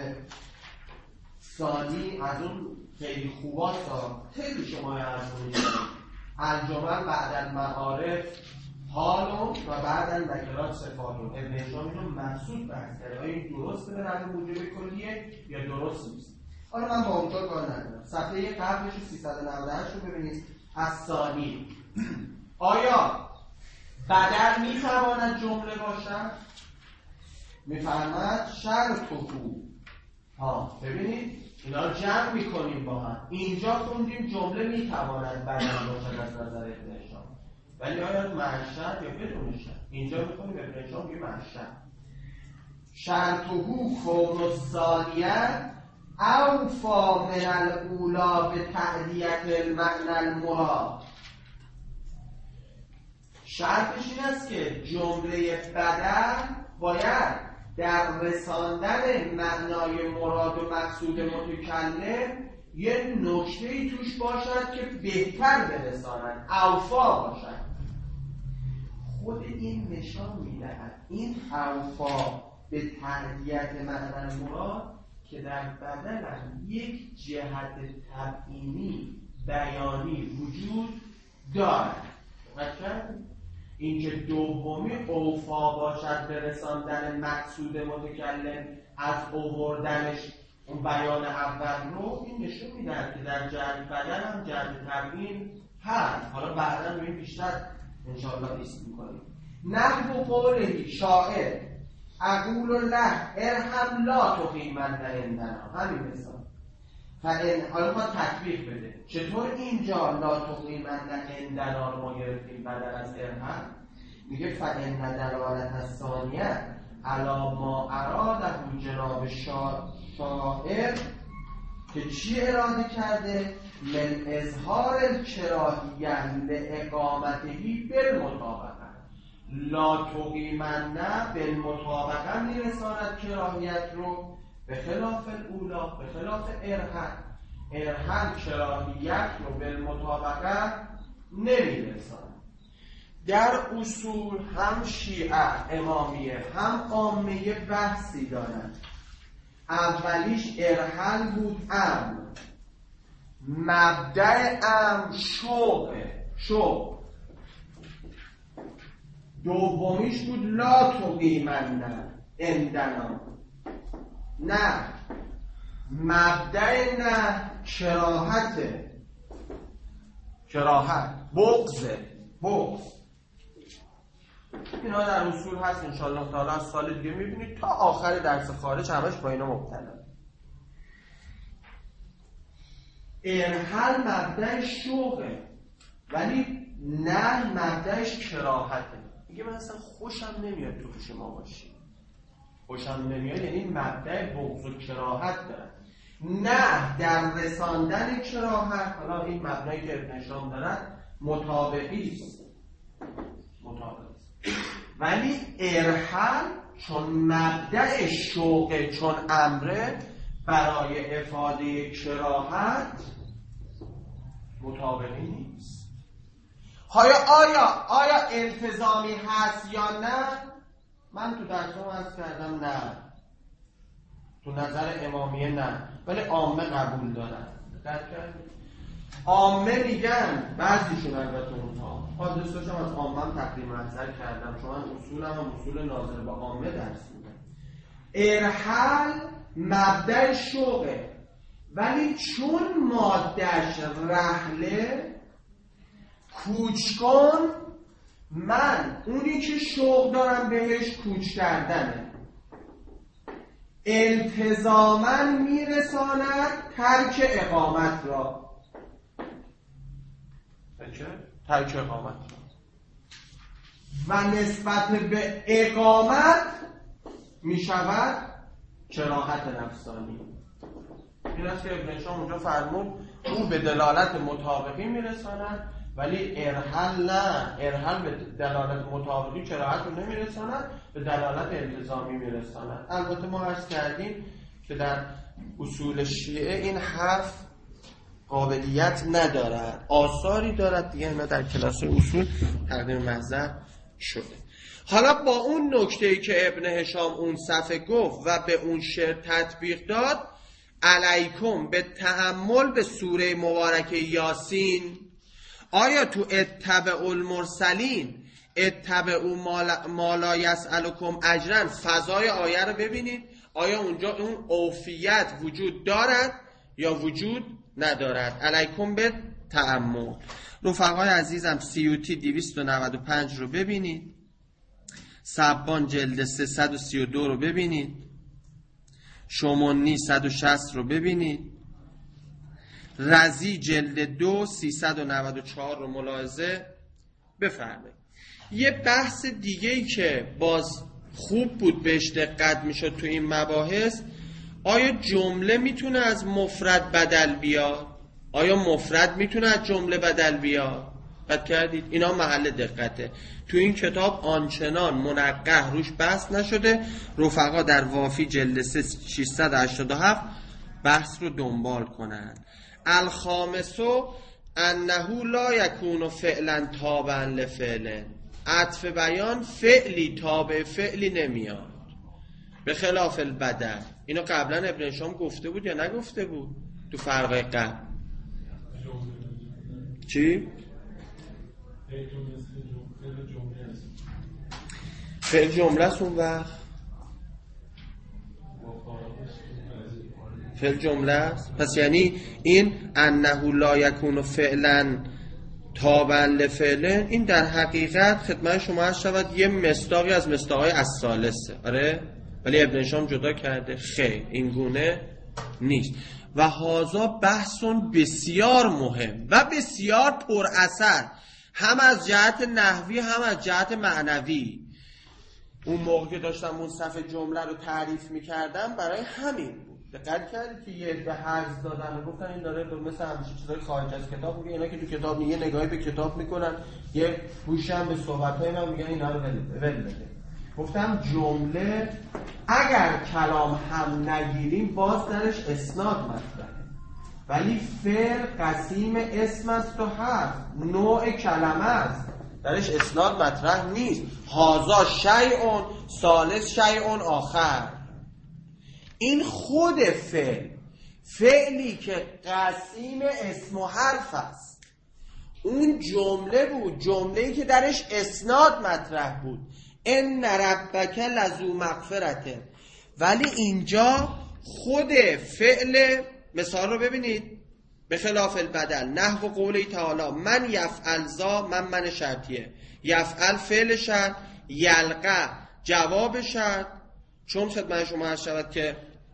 ثانی از اون خیلی خوباست ها. خیلی شما عرض کنید الجمل بعد المعارف حالون و بعد النکرات صفاتون. ابن هشام اینو محسوس بحث کرده آیا این درسته به نظر موجب کلیه یا درست نیست. حالا من با اونطور کار ندارم. صفحه قبلش سیصد و نود و هشت رو ببینید. الثانی، آیا بدل میتواند جمله باشد؟ میفرماد شرطهو. ها ببینید اینا رو جمع میکنیم با هم. اینجا خوندیم جمله میتواند بدل باشد از نظر ابن هشام، ولی آیا معشر یا بدون شرط؟ اینجا میخونیم ابن هشام میگه معشر. شرطهو کون الثانیه اوفا من الاولا به تأدیت المعنى المراد. شرطش این است که جمله بدل باید در رساندن معنای مراد و مقصود متکلم یه نکته‌ای توش باشد که بهتر برساند، اوفا باشد. خود این نشان میدهد این اوفا به تأدیت معنی مراد که در بدل یک جهت تبیینی بیانی وجود دارد. اینکه دومی اوفا باشد به رساندن مقصود متکلم از آوردنش اون بیان اول رو، این نشون میدهد که در جهت بدل هم جهت تبیین هست. حالا بعدا روی بیشتر انشاءالله ایست میکنیم. نحو قوله شاعر اقول له ارحم لا تقیمن عندنا، همین مثال. فإن حالا ما تطبیق بده چطور اینجا لا تقیمن عندنا رو ما گرفتیم بدل از ارحم. میگه فإن دلالت الثانیه علی ما اراده جناب شاعر که چی اراده کرده؟ من اظهار الکراهیه لاقامتهی بالمطابقه. لا تقیمن بالمطابقه میرساند کراهیت رو، به خلاف الاولا، به خلاف ارحم. ارحم کراهیت رو بالمطابقه نمیرساند. در اصول هم شیعه امامیه هم عامه بحثی دارند. اولیش ارحل بود، امر. مبدأ امر شوقه، شوق. دومیش بود لا تقیمن عندنا، نه. مبدأ نه کراهته، کراهت، بغضه، بغض. اینا در اصول هست انشاءالله تعالی از سال دیگه میبینید تا آخر درس خارج همش با اینا مبتلا. ارحل مبدأش شوقه ولی نه مبدأش کراهته. میگه من اصلا خوشم نمیاد تو پیش ما باشی. خوشم نمیاد یعنی مبدأ بغض و کراهت داره. نه در رساندن کراهت، حالا این مبنایی که ابن هشام دارد مطابقی است، مطابقی است. ولی ارحل چون مبدأ شوقه، چون امره، برای افاده کراهت مطابقی نیست. آیا آیا آیا التزامی هست یا نه؟ من تو درسم عرض کردم نه. تو نظر امامیه نه، ولی عامه قبول دارن. عامه میگن، بعضیشون البته اونها حادثه‌اش هم از عامه هم تقدیم نظر کردم، چون من اصولم هم اصول ناظر به عامه درس میدم. ارحل مبدأ شوقه ولی چون مادهش رحله، کوچ کن، من اونی که شوق دارم بهش کوچ کردنه. التزاماً میرساند ترک اقامت را، ترک اقامت را و نسبت به اقامت میشود کراهت نفسانی. این است که ابن هشام اونجا فرمود اون به دلالت مطابقی میرساند ولی ارحل نه. ارحل به دلالت مطابقی کراهت رو نمیرساند، به دلالت التزامی میرساند. البته ما عرض کردیم که در اصول شیعه این حرف قابلیت ندارد، آثاری دارد دیگه. اینا در کلاس اصول تقدیم محضر شده. حالا با اون نکته‌ای که ابن هشام اون صفحه گفت و به اون شعر تطبیق داد، علیکم به تأمل به سوره مبارکه یاسین. آیا تو اتبع المرسلین اتبعوا ما لا یسألکم اجرا فضای آیه رو ببینید، آیا اونجا اون عوفیت وجود دارد یا وجود ندارد؟ علیکم به تأمل. رفقای عزیزم سیوطی دویست و نود و پنج رو ببینید، سبان جلد سیصد و سی و دو رو ببینید، شمونی صد و شصت رو ببینید، رزی جلد دو سیصد و نود و چهار رو ملاحظه بفرمایید. یه بحث دیگه ای که باز خوب بود بهش دقت میشد تو این مباحث، آیا جمله میتونه از مفرد بدل بیاد؟ آیا مفرد میتونه از جمله بدل بیاد؟ دقت کردید؟ اینا محل دقته. تو این کتاب آنچنان منقح روش بحث نشده. رفقا در وافی جلد ششصد و هشتاد و هفت بحث رو دنبال کنن. الخامسو انه لا یکون فعلا تابعا لفعل. عطف بیان فعلی تابع فعلی نمیاد، به خلاف البدل. اینو قبلا ابن هشام گفته بود یا نگفته بود تو فرق قبل؟ چی؟ فعل جمله است اون وقت فعل جمله است. پس یعنی این انه لا یکون فعلا تابعا لفعل، این در حقیقت خدمت شما هست شود یه مصداقی از مصداقای الثالثه. آره، ولی ابن هشام جدا کرده خیر این گونه نیست. و هذا بحثون بسیار مهم و بسیار پر اثر، هم از جهت نحوی هم از جهت معنوی. اون موقع که داشتم اون صفحه جمله رو تعریف میکردم برای همین بود. دقت کردید که یه به حرز دادن و گفتن این داره مثل همچین چیزای خارج از کتاب میگه، اینا که تو کتاب یه نگاهی به کتاب میکنن، یه گوشی هم به صحبت‌های من میگن اینا رو ول بده. گفتم جمله اگر کلام هم نگیریم باز درش اسناد مطرحه، ولی فعل قسیم اسم است و حرف نوع کلمه است، درش اسناد مطرح نیست. هازا شیء ثالث شیء آخر. این خود فعل، فعلی که قسیم اسم و حرف است، اون جمله بود، جمله‌ای که درش اسناد مطرح بود، ان ربک لذو مغفرته. ولی اینجا خود فعل، مثال رو ببینید، به خلاف البدل نحو قوله تعالی من یفعل ذا، من من شرطیه، یفعل فعل شرط، یلقى جواب شرط، چون خدمت شما هست شود که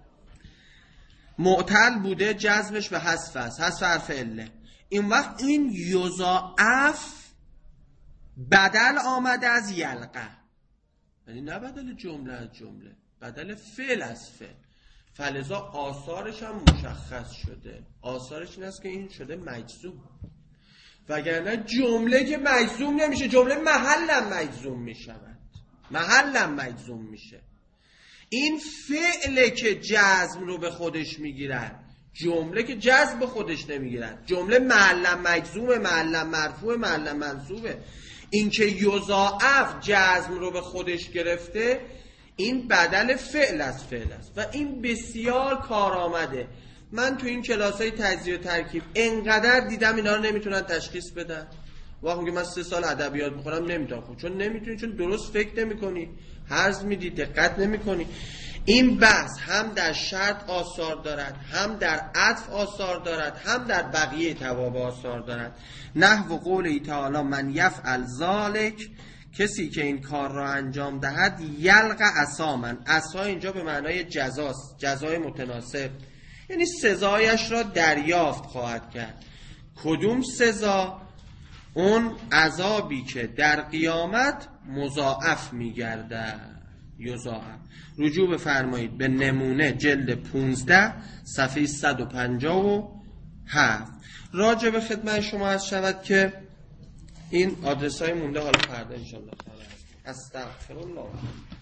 معتل بوده جزمش به حذف است، حذف حرف عله. این وقت این یضاعف بدل آمده از یلقى، یعنی نه بدل جمله از جمله، بدل فعل از فعل. فلذا آثارش هم مشخص شده. آثارش این است که این شده مجزوم، وگرنه جمله که مجزوم نمیشه، جمله محلم مجزوم میشود، محلم مجزوم میشه. این فعله که جزم رو به خودش میگیرد، جمله که جزم به خودش نمیگیرد. جمله محلم مجزوم، محلم مرفوع، محلم منصوبه. این که یضاعف جزم رو به خودش گرفته، این بدل فعل از فعل است و این بسیار کار آمده. من تو این کلاسای تجزیه و ترکیب انقدر دیدم اینا رو نمیتونن تشخیص بدن. واقعا که من سه سال ادبیات میخونم نمیتونم، چون نمیتونی، چون درست فکر نمیکنی، حرز میدی، دقت نمیکنی. این بحث هم در شرط آثار دارد، هم در عطف آثار دارد، هم در بقیه توابع آثار دارد. نحو قول تعالی من یفعل ذلک، کسی که این کار را انجام دهد، یلقى عصامن. عصا اینجا به معنای جزاست، جزای متناسب، یعنی سزایش را دریافت خواهد کرد. کدوم سزا؟ اون عذابی که در قیامت مضاعف میگرده، یضاعف. رجوع بفرمایید به نمونه جلد پونزده صفحه صد و پنجاه و هفت. راجع به خدمت شما عرض شود که این آدرس های مونده حالا فردا انشاءالله تعالی. استغفر الله.